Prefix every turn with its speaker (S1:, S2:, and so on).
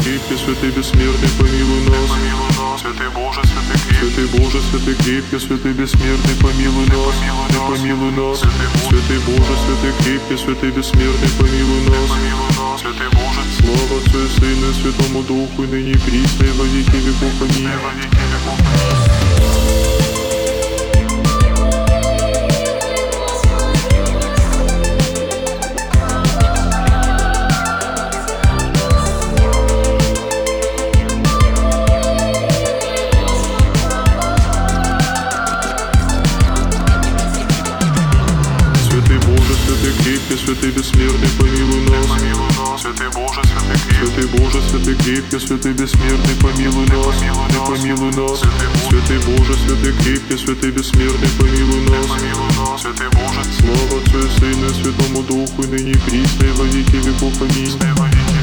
S1: крепкий, святый бессмертный, помилуй нас. Святый Боже, святый крепкий, святый бессмертный, помилуй нас. Помилуй нас. Святый Боже, святый крепкий, святый бессмертный, помилуй нас. Святый Боже, слава Отцу и Сыну и Святому Духу, и ныне и присно, и во веки веков. Аминь. Святый бессмертный, помилуй нас. Святый Боже, святый крепкий, святый бессмертный, помилуй нас. Помилуй нас. Святый Боже, святый крепкий, святый бессмертный, помилуй нас. Святый Боже, слава Отцу и Сыну и Святому Духу, и ныне и присно, и во веки веков. Аминь.